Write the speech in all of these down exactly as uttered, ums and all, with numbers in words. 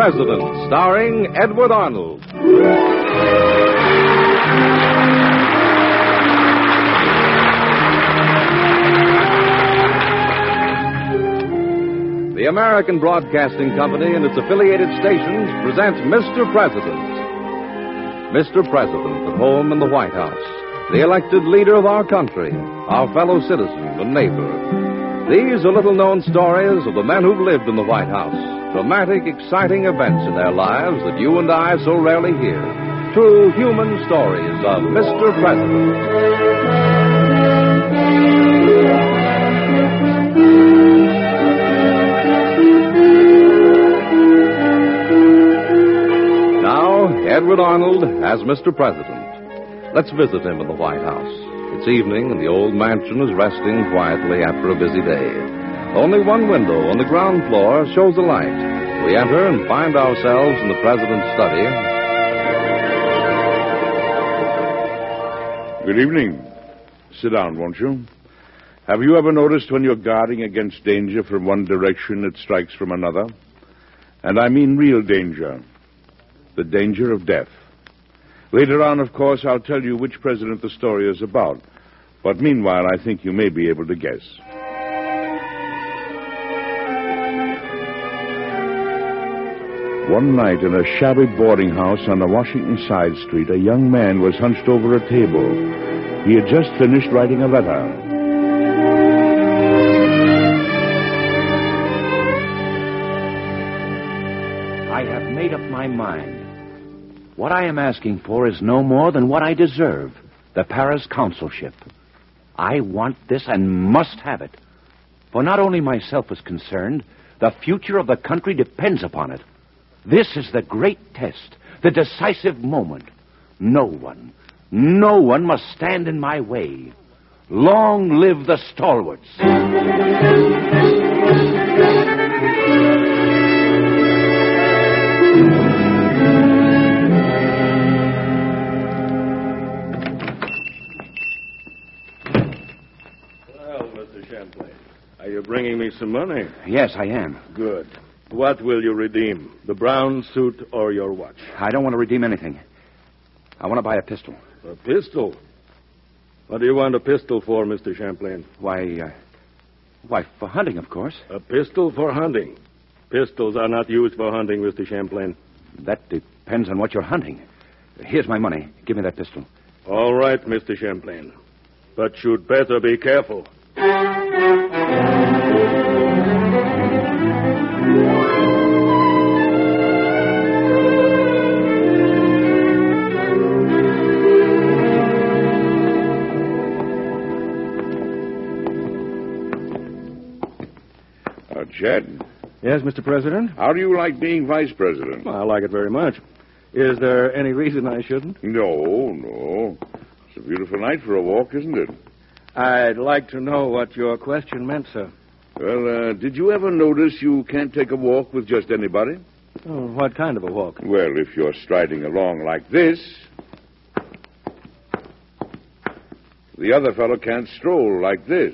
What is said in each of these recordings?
President, starring Edward Arnold. The American Broadcasting Company and its affiliated stations present Mister President. Mister President, at home in the White House, the elected leader of our country, our fellow citizen and neighbor. These are little-known stories of the men who've lived in the White House, dramatic, exciting events in their lives that you and I so rarely hear. True human stories of Mister President. Edward Arnold as Mister President. Let's visit him in the White House. It's evening, and the old mansion is resting quietly after a busy day. Only one window on the ground floor shows a light. We enter and find ourselves in the President's study. Good evening. Sit down, won't you? Have you ever noticed when you're guarding against danger from one direction, it strikes from another? And I mean real danger. The danger of death. Later on, of course, I'll tell you which president the story is about. But meanwhile, I think you may be able to guess. One night in a shabby boarding house on a Washington side street, a young man was hunched over a table. He had just finished writing a letter. I have made up my mind. What I am asking for is no more than what I deserve, the Paris consulship. I want this and must have it. For not only myself is concerned, the future of the country depends upon it. This is the great test, the decisive moment. No one, no one must stand in my way. Long live the stalwarts. Are you bringing me some money? Yes, I am. Good. What will you redeem? The brown suit or your watch? I don't want to redeem anything. I want to buy a pistol. A pistol? What do you want a pistol for, Mister Champlain? Why, uh, why, for hunting, of course. A pistol for hunting? Pistols are not used for hunting, Mister Champlain. That depends on what you're hunting. Here's my money. Give me that pistol. All right, Mister Champlain. But you'd better be careful. Uh, Jed. Yes, Mister President? How do you like being vice president? Well, I like it very much. Is there any reason I shouldn't? No, no. It's a beautiful night for a walk, isn't it? I'd like to know what your question meant, sir. Well, uh, did you ever notice you can't take a walk with just anybody? Oh, what kind of a walk? Well, if you're striding along like this, the other fellow can't stroll like this.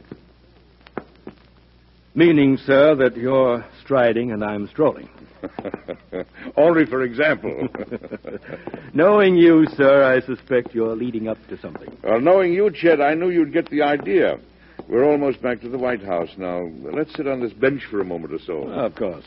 Meaning, sir, that you're striding and I'm strolling. Only for example. Knowing you, sir, I suspect you're leading up to something. Well, knowing you, Chet, I knew you'd get the idea. We're almost back to the White House now. Let's sit on this bench for a moment or so. Of course.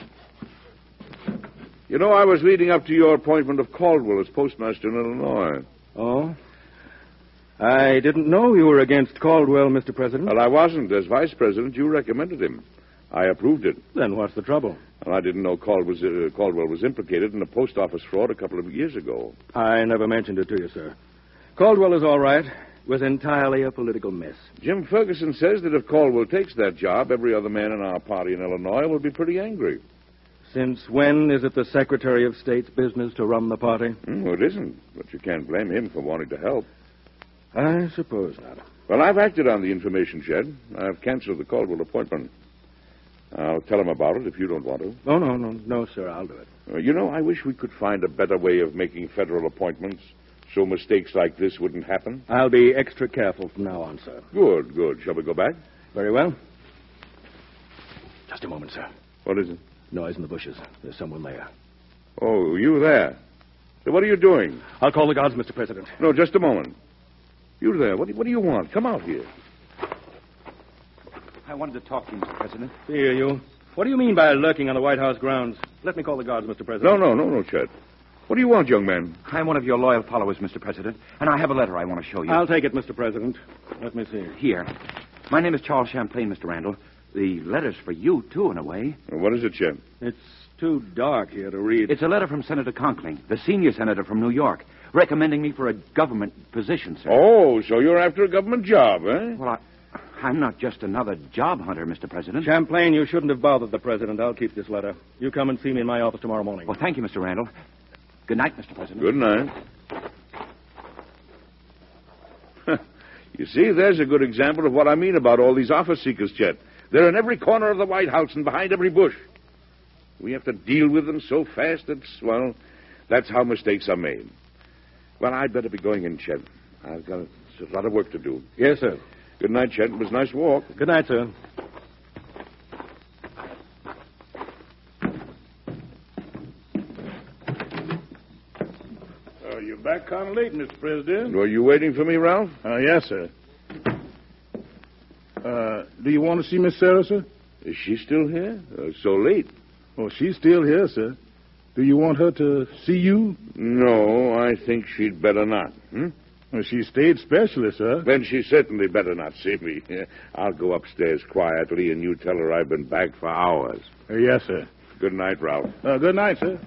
You know, I was leading up to your appointment of Caldwell as postmaster in Illinois. Oh? I didn't know you were against Caldwell, Mister President. Well, I wasn't. As vice president, you recommended him. I approved it. Then what's the trouble? Well, I didn't know Caldwell was, uh, Caldwell was implicated in a post office fraud a couple of years ago. I never mentioned it to you, sir. Caldwell is all right. It was entirely a political mess. Jim Ferguson says that if Caldwell takes that job, every other man in our party in Illinois will be pretty angry. Since when is it the Secretary of State's business to run the party? Mm, well, it isn't, but you can't blame him for wanting to help. I suppose not. Well, I've acted on the information, Jed. I've canceled the Caldwell appointment. I'll tell him about it if you don't want to. Oh, no, no, no, sir, I'll do it. Uh, you know, I wish we could find a better way of making federal appointments so mistakes like this wouldn't happen. I'll be extra careful from now on, sir. Good, good. Shall we go back? Very well. Just a moment, sir. What is it? Noise in the bushes. There's someone there. Oh, you there. So what are you doing? I'll call the guards, Mister President. No, just a moment. You there. What do, what do you want? Come out here. I wanted to talk to you, Mister President. Here, you. What do you mean by lurking on the White House grounds? Let me call the guards, Mister President. No, no, no, no, Chet. What do you want, young man? I'm one of your loyal followers, Mister President, and I have a letter I want to show you. I'll take it, Mister President. Let me see. Here. My name is Charles Champlain, Mister Randall. The letter's for you, too, in a way. What is it, Chet? It's too dark here to read. It's a letter from Senator Conkling, the senior senator from New York, recommending me for a government position, sir. Oh, so you're after a government job, eh? Well, I, I'm not just another job hunter, Mister President. Champlain, you shouldn't have bothered the President. I'll keep this letter. You come and see me in my office tomorrow morning. Well, thank you, Mister Randall. Good night, Mister President. Good night. You see, there's a good example of what I mean about all these office seekers, Chet. They're in every corner of the White House and behind every bush. We have to deal with them so fast that, well, that's how mistakes are made. Well, I'd better be going in, Chet. I've got a, a lot of work to do. Yes, sir. Good night, Chet. It was a nice walk. Good night, sir. Oh, you're back kind of late, Mister President. Were you waiting for me, Ralph? Uh, yes, sir. Uh, do you want to see Miss Sarah, sir? Is she still here? Uh, so late. Oh, she's still here, sir. Do you want her to see you? No, I think she'd better not. Hmm? Well, she stayed specially, sir. Then she certainly better not see me. I'll go upstairs quietly, and you tell her I've been back for hours. Uh, yes, sir. Good night, Ralph. Uh, good night, sir.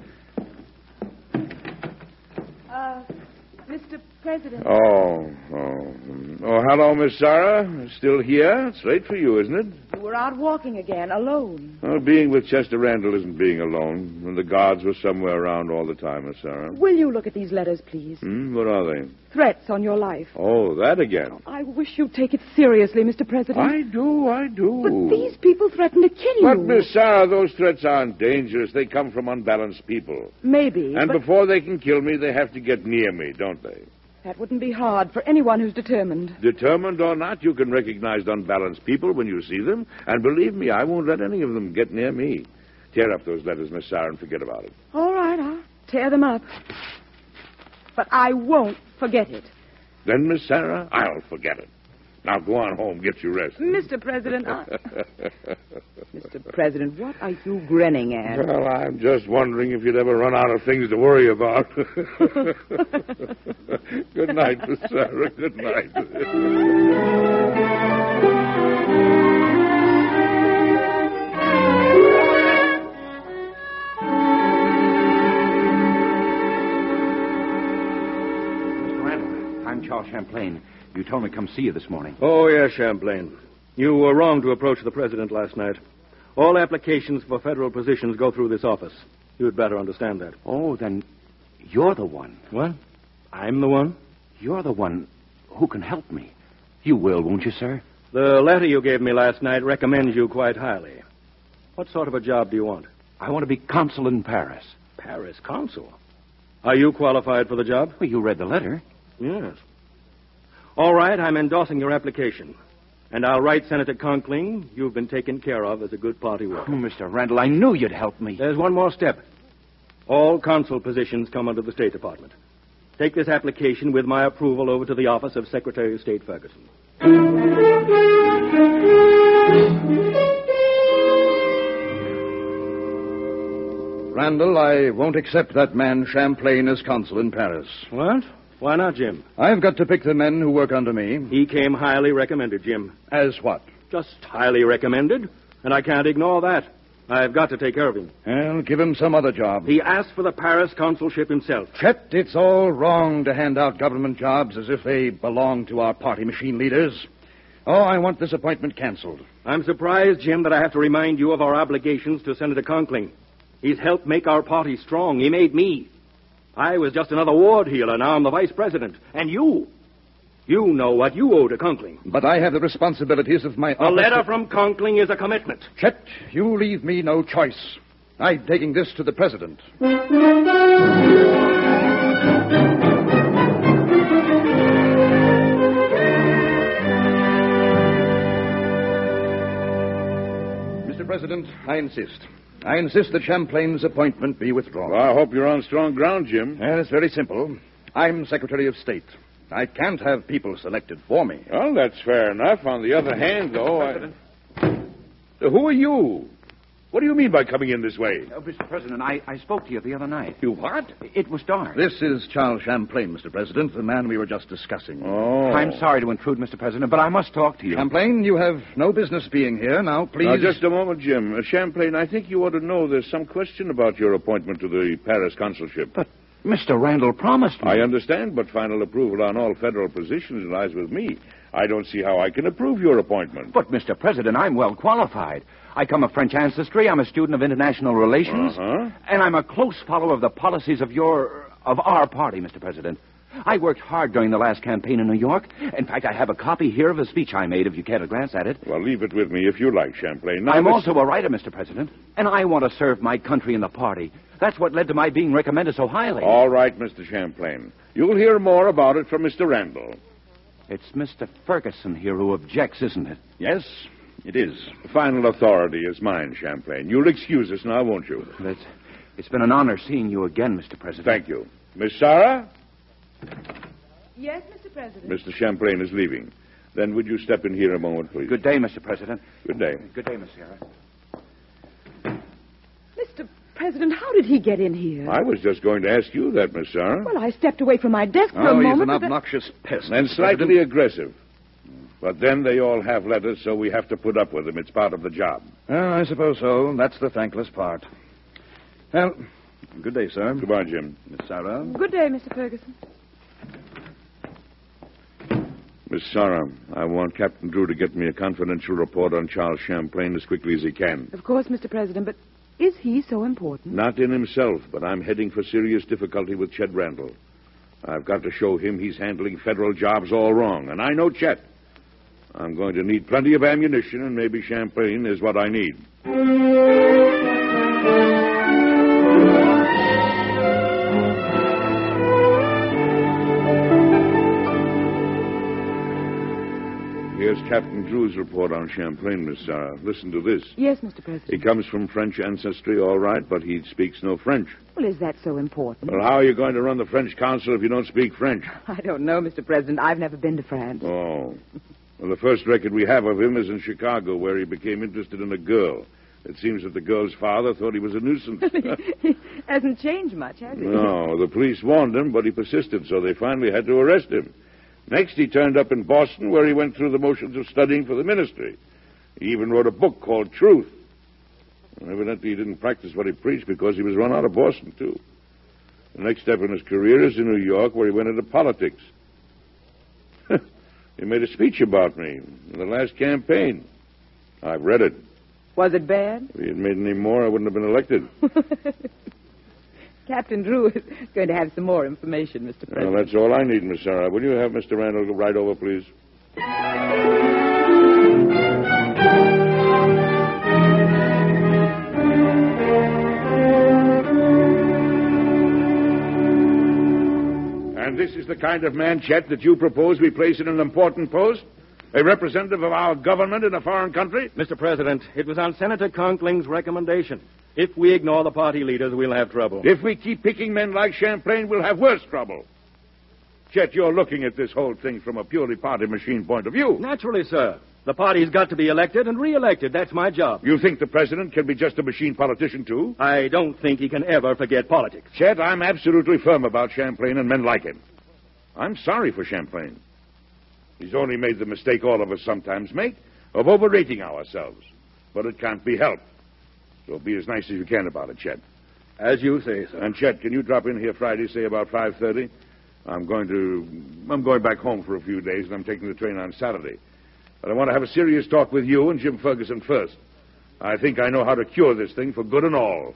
Uh, Mister President. Oh, oh. Oh, hello, Miss Sarah. Still here? It's late for you, isn't it? You were out walking again, alone. Well, being with Chester Randall isn't being alone. And the guards were somewhere around all the time, Miss Sarah. Will you look at these letters, please? Hmm? What are they? Threats on your life. Oh, that again. I wish you'd take it seriously, Mister President. I do, I do. But these people threaten to kill you. But, Miss Sarah, those threats aren't dangerous. They come from unbalanced people. Maybe, And but before they can kill me, they have to get near me, don't they? that wouldn't be hard for anyone who's determined. Determined or not, you can recognize unbalanced people when you see them. And believe me, I won't let any of them get near me. Tear up those letters, Miss Sarah, and forget about it. All right, I'll tear them up. But I won't forget it. Then, Miss Sarah, I'll forget it. Now go on home, get your rest. Mister President, I... Mister President, what are you grinning at? Well, I'm just wondering if you'd ever run out of things to worry about. Good night, Miss Sarah. Good night. Mister Randall, I'm Charles Champlain. You told me to come see you this morning. Oh, yes, Champlain. You were wrong to approach the President last night. All applications for federal positions go through this office. You'd better understand that. Oh, then you're the one. What? I'm the one? You're the one who can help me. You will, won't you, sir? The letter you gave me last night recommends you quite highly. What sort of a job do you want? I want to be consul in Paris. Paris consul. Are you qualified for the job? Well, you read the letter. Yes. All right, I'm endorsing your application. And I'll write Senator Conkling you've been taken care of as a good party worker. Oh, Mister Randall, I knew you'd help me. There's one more step. All consul positions come under the State Department. Take this application with my approval over to the office of Secretary of State Ferguson. Randall, I won't accept that man Champlain as consul in Paris. What? Why not, Jim? I've got to pick the men who work under me. He came highly recommended, Jim. As what? Just highly recommended, and I can't ignore that. I've got to take care of him. Well, give him some other job. He asked for the Paris consulship himself. Chet, it's all wrong to hand out government jobs as if they belong to our party machine leaders. Oh, I want this appointment canceled. I'm surprised, Jim, that I have to remind you of our obligations to Senator Conkling. He's helped make our party strong. He made me. I was just another ward heeler. Now I'm the vice president. And you, you know what you owe to Conkling. But I have the responsibilities of my A office. letter from Conkling is a commitment. Chet, you leave me no choice. I'm taking this to the president. Mister President, I insist. I insist that Champlain's appointment be withdrawn. Well, I hope you're on strong ground, Jim. Well, it's very simple. I'm Secretary of State. I can't have people selected for me. Well, that's fair enough. On the other hand, though, I... Who are you? What do you mean by coming in this way? Oh, Mister President, I, I spoke to you the other night. You what? It was dark. This is Charles Champlain, Mister President, the man we were just discussing. Oh. I'm sorry to intrude, Mister President, but I must talk to you. Champlain, you have no business being here. Now, please... Now, just a moment, Jim. Uh, Champlain, I think you ought to know there's some question about your appointment to the Paris consulship. But Mister Randall promised me. I understand, but final approval on all federal positions lies with me. I don't see how I can approve your appointment. But, Mister President, I'm well qualified. I come of French ancestry. I'm a student of international relations. Uh-huh. And I'm a close follower of the policies of your... of our party, Mister President. I worked hard during the last campaign in New York. In fact, I have a copy here of a speech I made, if you care to glance at it. Well, leave it with me if you like, Champlain. Now, I'm this- also a writer, Mister President. And I want to serve my country and the party. That's what led to my being recommended so highly. All right, Mister Champlain. You'll hear more about it from Mister Randall. It's Mister Ferguson here who objects, isn't it? Yes, it is. Final authority is mine, Champlain. You'll excuse us now, won't you? It's, it's been an honor seeing you again, Mister President. Thank you. Miss Sarah? Yes, Mister President. Mister Champlain is leaving. Then would you step in here a moment, please? Good day, Mister President. Good day. Good day, Miss Sarah. Mister President, how did he get in here? I was just going to ask you that, Miss Sarah. Well, I stepped away from my desk for a Oh, moment. he's an but then- obnoxious pest. And Mister slightly President. aggressive. But then they all have letters, so we have to put up with them. It's part of the job. Well, I suppose so. That's the thankless part. Well, good day, sir. Goodbye, Jim. Miss Sarah. Good day, Mister Ferguson. Miss Sarah, I want Captain Drew to get me a confidential report on Charles Champlain as quickly as he can. Of course, Mister President, but is he so important? Not in himself, but I'm heading for serious difficulty with Chet Randall. I've got to show him he's handling federal jobs all wrong, and I know Chet. I'm going to need plenty of ammunition, and maybe Champlain is what I need. Here's Captain Drew's report on Champlain, Miss Sarah. Listen to this. Yes, Mister He President. comes from French ancestry, all right, but he speaks no French. Well, is that so important? Well, how are you going to run the French consul if you don't speak French? I don't know, Mister President. I've never been to France. Oh. Well, the first record we have of him is in Chicago, where he became interested in a girl. It seems that the girl's father thought he was a nuisance. He hasn't changed much, has he? No, the police warned him, but he persisted, so they finally had to arrest him. Next, he turned up in Boston, where he went through the motions of studying for the ministry. He even wrote a book called Truth. And evidently, he didn't practice what he preached because he was run out of Boston, too. The next step in his career is in New York, where he went into politics. He made a speech about me in the last campaign. I've read it. Was it bad? If he had made any more, I wouldn't have been elected. Captain Drew is going to have some more information, Mister Well, President. that's all I need, Miss Sarah. Will you have Mister Randall ride over, please? And this is the kind of man, Chet, that you propose we place in an important post? A representative of our government in a foreign country? Mister President, it was on Senator Conkling's recommendation. If we ignore the party leaders, we'll have trouble. If we keep picking men like Champlain, we'll have worse trouble. Chet, you're looking at this whole thing from a purely party machine point of view. Naturally, sir. The party's got to be elected and re-elected. That's my job. You think the president can be just a machine politician, too? I don't think he can ever forget politics. Chet, I'm absolutely firm about Champlain and men like him. I'm sorry for Champlain. He's only made the mistake all of us sometimes make of overrating ourselves. But it can't be helped. So be as nice as you can about it, Chet. As you say, sir. And Chet, can you drop in here Friday, say about five thirty? I'm going to... I'm going back home for a few days, and I'm taking the train on Saturday. But I want to have a serious talk with you and Jim Ferguson first. I think I know how to cure this thing for good and all.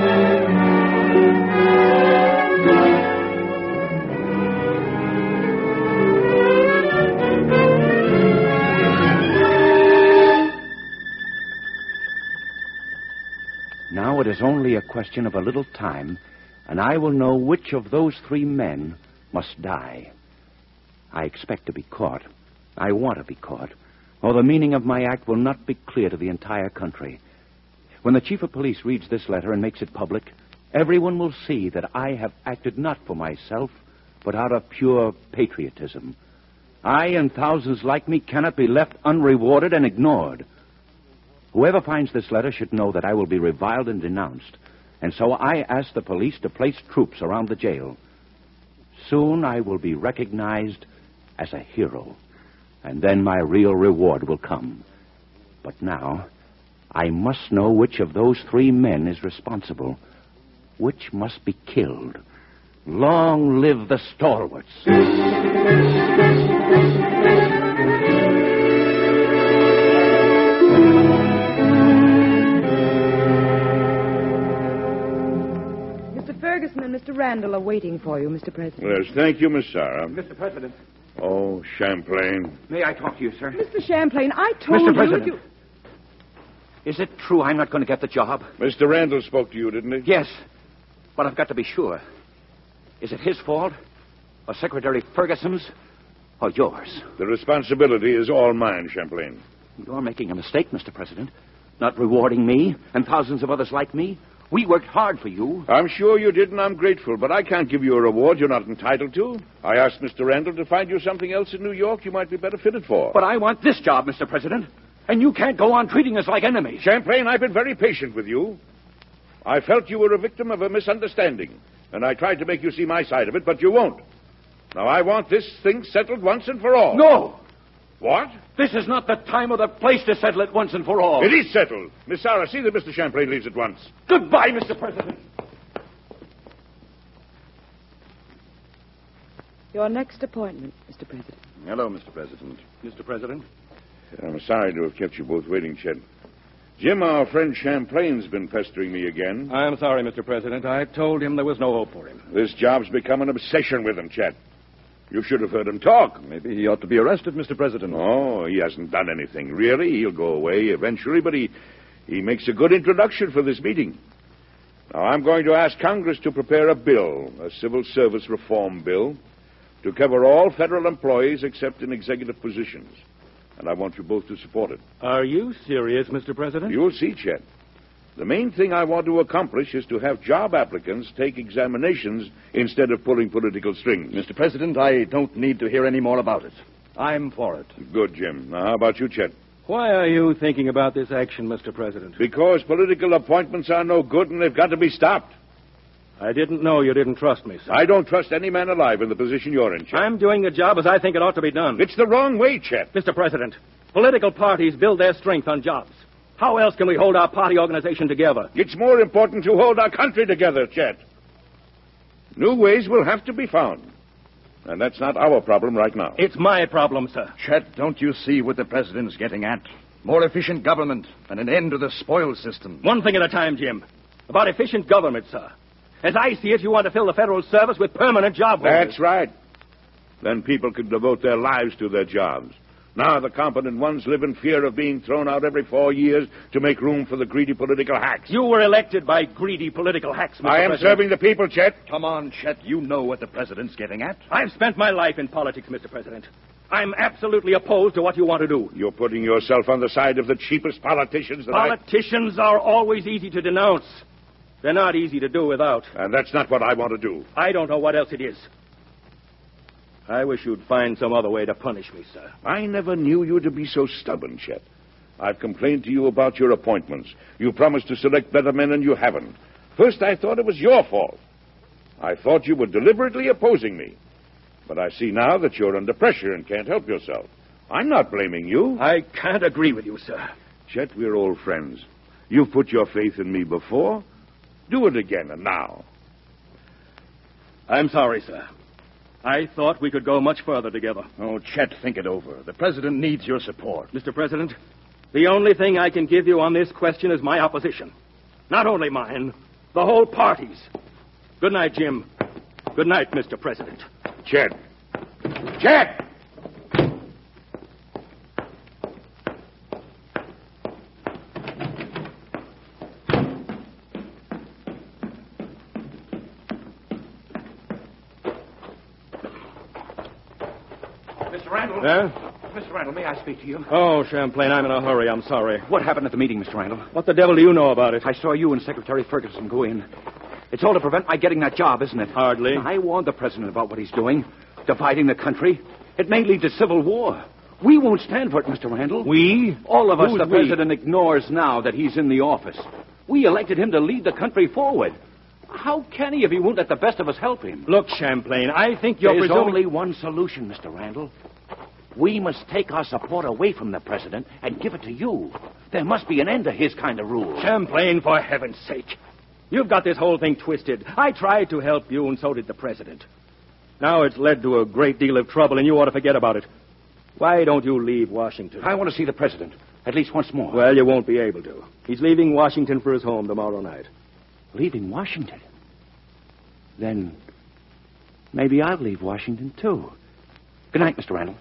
Now it is only a question of a little time, and I will know which of those three men must die. I expect to be caught. I want to be caught, or the meaning of my act will not be clear to the entire country. When the chief of police reads this letter and makes it public, everyone will see that I have acted not for myself, but out of pure patriotism. I and thousands like me cannot be left unrewarded and ignored. Whoever finds this letter should know that I will be reviled and denounced, and so I ask the police to place troops around the jail. Soon I will be recognized as a hero, and then my real reward will come. But now, I must know which of those three men is responsible. Which must be killed. Long live the stalwarts. Mister Ferguson and Mister Randall are waiting for you, Mister President. Yes, thank you, Miss Sarah. Mister President. Oh, Champlain. May I talk to you, sir? Mister Champlain, I told Mister you... President. you... Is it true I'm not going to get the job? Mister Randall spoke to you, didn't he? Yes, but I've got to be sure. Is it his fault, or Secretary Ferguson's, or yours? The responsibility is all mine, Champlain. You're making a mistake, Mister President. Not rewarding me and thousands of others like me. We worked hard for you. I'm sure you did, and I'm grateful, but I can't give you a reward you're not entitled to. I asked Mister Randall to find you something else in New York you might be better fitted for. But I want this job, Mister President. And you can't go on treating us like enemies. Champlain, I've been very patient with you. I felt you were a victim of a misunderstanding, and I tried to make you see my side of it, but you won't. Now, I want this thing settled once and for all. No! What? This is not the time or the place to settle it once and for all. It is settled. Miss Sarah, see that Mister Champlain leaves at once. Goodbye, Mister President. Your next appointment, Mister President. Hello, Mister President. Mister President? I'm sorry to have kept you both waiting, Chet. Jim, our friend Champlain's been pestering me again. I'm sorry, Mister President. I told him there was no hope for him. This job's become an obsession with him, Chet. You should have heard him talk. Maybe he ought to be arrested, Mister President. Oh, he hasn't done anything, really. He'll go away eventually, but he, he makes a good introduction for this meeting. Now, I'm going to ask Congress to prepare a bill, a civil service reform bill, to cover all federal employees except in executive positions. And I want you both to support it. Are you serious, Mister President? You'll see, Chet. The main thing I want to accomplish is to have job applicants take examinations instead of pulling political strings. Mister President, I don't need to hear any more about it. I'm for it. Good, Jim. Now, how about you, Chet? Why are you thinking about this action, Mister President? Because political appointments are no good and they've got to be stopped. I didn't know you didn't trust me, sir. I don't trust any man alive in the position you're in, Chet. I'm doing the job as I think it ought to be done. It's the wrong way, Chet. Mister President, political parties build their strength on jobs. How else can we hold our party organization together? It's more important to hold our country together, Chet. New ways will have to be found. And that's not our problem right now. It's my problem, sir. Chet, don't you see what the president's getting at? More efficient government and an end to the spoils system. One thing at a time, Jim. About efficient government, sir. As I see it, you want to fill the federal service with permanent job holders. That's right. Then people could devote their lives to their jobs. Now the competent ones live in fear of being thrown out every four years to make room for the greedy political hacks. You were elected by greedy political hacks, Mister I am President. serving the people, Chet. Come on, Chet. You know what the president's getting at. I've spent my life in politics, Mister President. I'm absolutely opposed to what you want to do. You're putting yourself on the side of the cheapest politicians that Politicians are always easy to denounce. They're not easy to do without. I... And that's not what I want to do. I don't know what else it is. I wish you'd find some other way to punish me, sir. I never knew you to be so stubborn, Chet. I've complained to you about your appointments. You promised to select better men, and you haven't. First, I thought it was your fault. I thought you were deliberately opposing me. But I see now that you're under pressure and can't help yourself. I'm not blaming you. I can't agree with you, sir. Chet, we're old friends. You've put your faith in me before. Do it again, and now. I'm sorry, sir. I thought we could go much further together. Oh, Chet, think it over. The president needs your support. Mister President, the only thing I can give you on this question is my opposition. Not only mine, the whole party's. Good night, Jim. Good night, Mister President. Chet. Chet! Mister Randall? Huh? Mister Randall, may I speak to you? Oh, Champlain, I'm in a hurry. I'm sorry. What happened at the meeting, Mister Randall? What the devil do you know about it? I saw you and Secretary Ferguson go in. It's all to prevent my getting that job, isn't it? Hardly. I warned the president about what he's doing, dividing the country. It may lead to civil war. We won't stand for it, Mister Randall. We? All of us, Who's the we? president ignores now that he's in the office. We elected him to lead the country forward. How can he if he won't let the best of us help him? Look, Champlain, I think you're There's presuming... only one solution, Mister Randall. We must take our support away from the president and give it to you. There must be an end to his kind of rule. Champlain, for heaven's sake. You've got this whole thing twisted. I tried to help you, and so did the president. Now it's led to a great deal of trouble, and you ought to forget about it. Why don't you leave Washington? I want to see the president, at least once more. Well, you won't be able to. He's leaving Washington for his home tomorrow night. Leaving Washington? Then maybe I'll leave Washington, too. Good night, Mister Randall.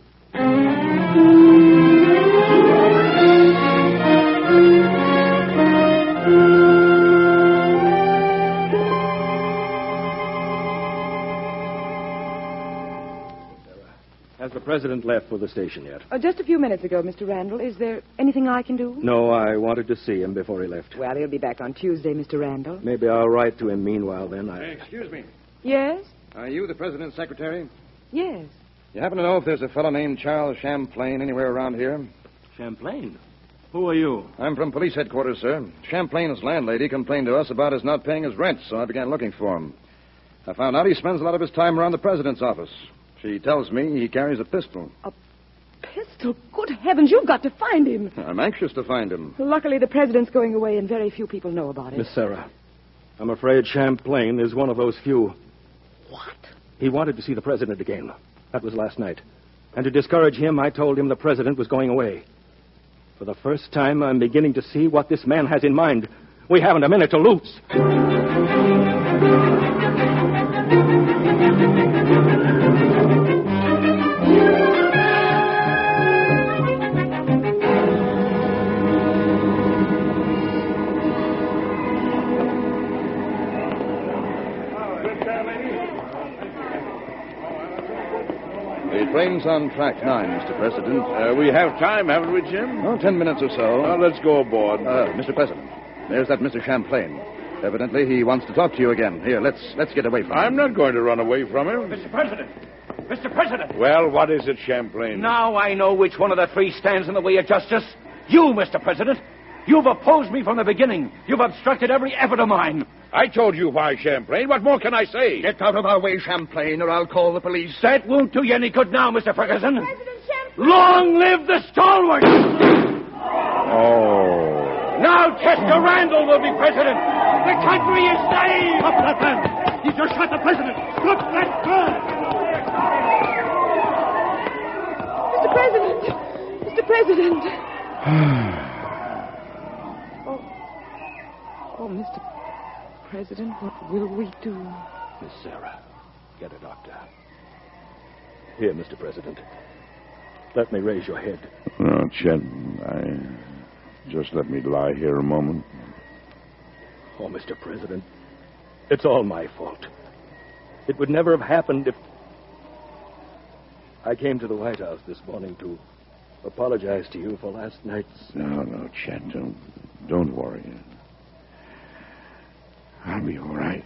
Has the president left for the station yet? Oh, just a few minutes ago, Mister Randall. Is there anything I can do? No, I wanted to see him before he left. Well, he'll be back on Tuesday, Mister Randall. Maybe I'll write to him meanwhile, then. I... Hey, excuse me. Yes? Are you the president's secretary? Yes. You happen to know if there's a fellow named Charles Champlain anywhere around here? Champlain? Who are you? I'm from police headquarters, sir. Champlain's landlady complained to us about his not paying his rent, so I began looking for him. I found out he spends a lot of his time around the president's office. She tells me he carries a pistol. A pistol? Good heavens, you've got to find him. I'm anxious to find him. Luckily, the president's going away, and very few people know about it. Miss Sarah, I'm afraid Champlain is one of those few. What? He wanted to see the president again. That was last night. And to discourage him, I told him the president was going away. For the first time, I'm beginning to see what this man has in mind. We haven't a minute to lose. The train's on track nine, Mister President. Uh, we have time, haven't we, Jim? Oh, ten minutes or so. Well, let's go aboard. Uh, Mister President, there's that Mister Champlain. Evidently, he wants to talk to you again. Here, let's let's get away from him. I'm not going to run away from him. Mister President! Mister President! Well, what is it, Champlain? Now I know which one of the three stands in the way of justice. You, Mister President. You've opposed me from the beginning. You've obstructed every effort of mine. I told you why, Champlain. What more can I say? Get out of our way, Champlain, or I'll call the police. That won't do you any good now, Mister Ferguson. President Champlain! Long live the stalwart! Oh. Now Chester Randall will be president. The country is saved. Stop that man! He's just shot the president! Stop that gun! Mister President! Mister President! oh. Oh, Mister President, what will we do? Miss Sarah, get a doctor. Here, Mister President. Let me raise your head. No, Chet, I... Just let me lie here a moment. Oh, Mister President, it's all my fault. It would never have happened if... I came to the White House this morning to apologize to you for last night's... No, no, Chet, don't, don't worry. I'll be all right.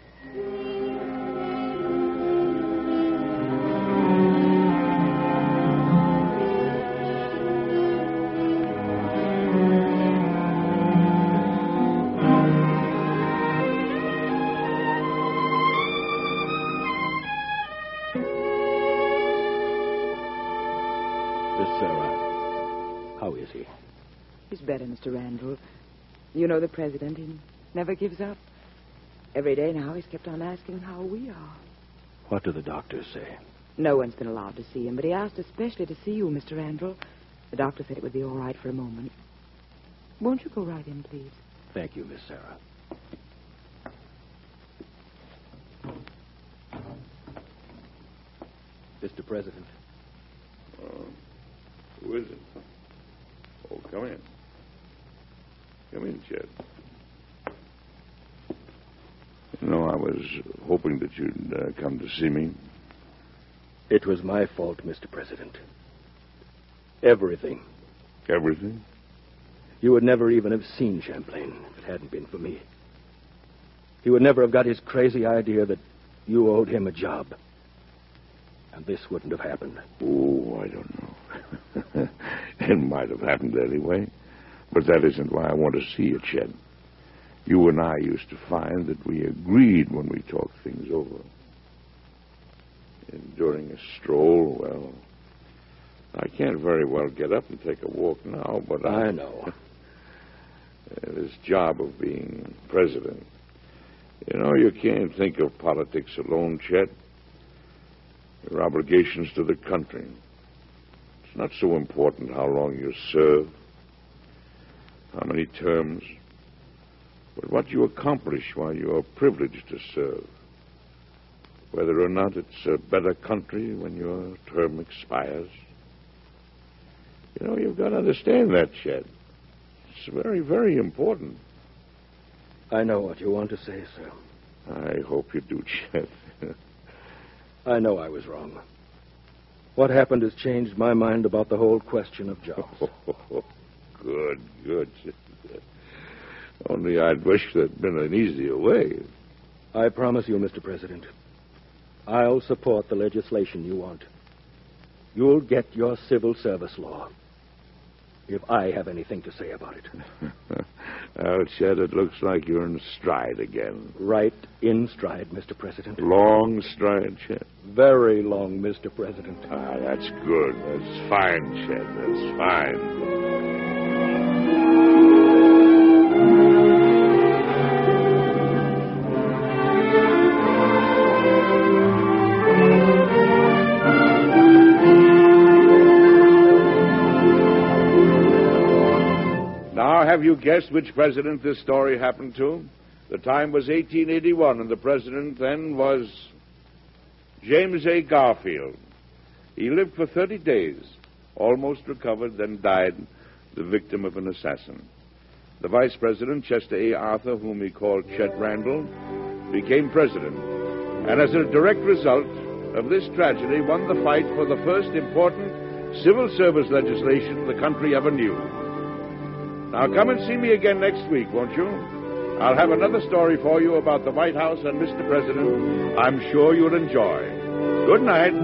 Miss Sarah, how is he? He's better, Mister Randall. You know the president. He never gives up. Every day now he's kept on asking how we are. What do the doctors say? No one's been allowed to see him, but he asked especially to see you, Mister Randall. The doctor said it would be all right for a moment. Won't you go right in, please? Thank you, Miss Sarah. Mister President. Oh, who is it? Oh, come in. Come in, Chet. You know, I was hoping that you'd uh, come to see me. It was my fault, Mister President. Everything. Everything? You would never even have seen Champlain if it hadn't been for me. He would never have got his crazy idea that you owed him a job. And this wouldn't have happened. Oh, I don't know. It might have happened anyway. But that isn't why I want to see you, Chet. You and I used to find that we agreed when we talked things over. And during a stroll, well, I can't very well get up and take a walk now, but I... I know. This job of being president. You know, you can't think of politics alone, Chet. Your obligations to the country. It's not so important how long you serve, how many terms, but what you accomplish while you are privileged to serve. Whether or not it's a better country when your term expires. You know, you've got to understand that, Chet. It's very, very important. I know what you want to say, sir. I hope you do, Chet. I know I was wrong. What happened has changed my mind about the whole question of jobs. Oh, good, good. Only I'd wish there'd been an easier way. I promise you, Mister President, I'll support the legislation you want. You'll get your civil service law. If I have anything to say about it. Well, Chet, it looks like you're in stride again. Right in stride, Mister President. Long stride, Chet? Very long, Mister President. Ah, that's good. That's fine, Chet. That's fine. Have you guessed which president this story happened to? The time was eighteen eighty-one, and the president then was James A. Garfield. He lived for thirty days, almost recovered, then died, the victim of an assassin. The vice president, Chester A. Arthur, whom he called Chet Randall, became president, and as a direct result of this tragedy, won the fight for the first important civil service legislation the country ever knew. Now, come and see me again next week, won't you? I'll have another story for you about the White House and Mister President I'm sure you'll enjoy. Good night.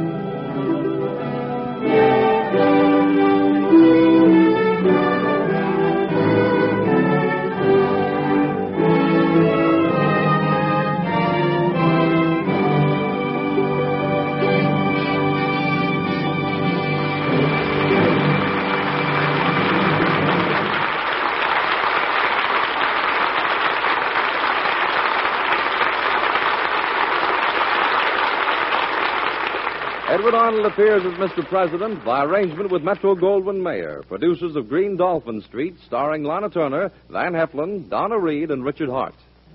Edward Arnold appears as Mister President by arrangement with Metro-Goldwyn-Mayer, producers of Green Dolphin Street, starring Lana Turner, Van Heflin, Donna Reed, and Richard Hart.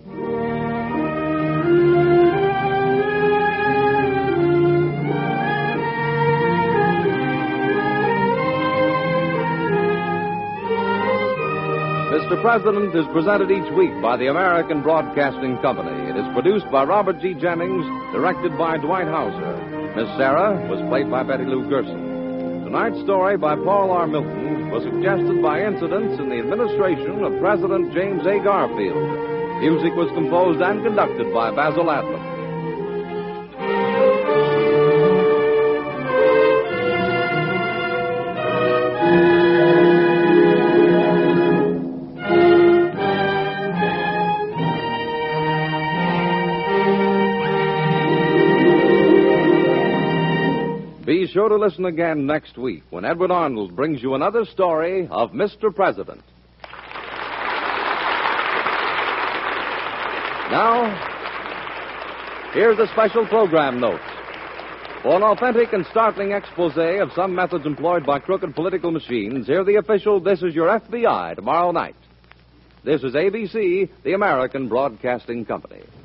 Mister President is presented each week by the American Broadcasting Company. It is produced by Robert G. Jennings, directed by Dwight Hauser. Miss Sarah was played by Betty Lou Gerson. Tonight's story by Paul R. Milton was suggested by incidents in the administration of President James A. Garfield. Music was composed and conducted by Basil Adlam. Be sure to listen again next week when Edward Arnold brings you another story of Mister President. Now, here's a special program note. For an authentic and startling expose of some methods employed by crooked political machines, hear the official This Is Your F B I tomorrow night. This is A B C, the American Broadcasting Company.